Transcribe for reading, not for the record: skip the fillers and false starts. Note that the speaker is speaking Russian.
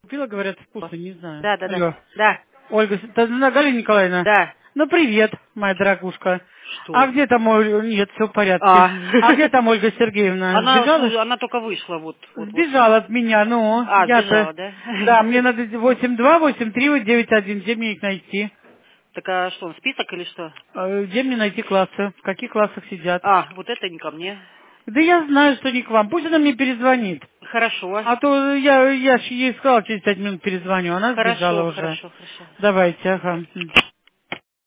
Купила, говорят, вкусно, не знаю. Да, да, да. Алло. Да, Ольга, Галина Николаевна? да. Ну, привет, моя дорогушка. А Что? где там Ольга? Нет, все в порядке. А, А где там Ольга Сергеевна? Сбежала? она только вышла, вот. Сбежала от меня, ну, А, я-то... сбежала, да? Да, мне надо 828391. Где мне их найти? Так, а что, список или что? Где мне найти классы? В каких классах сидят? А, вот это не ко мне. Да я знаю, что не к вам. Пусть она мне перезвонит. Хорошо. А то я ж ей сказала, через 5 минут перезвоню. Она сбежала Хорошо, уже. хорошо, хорошо. Давайте, ага.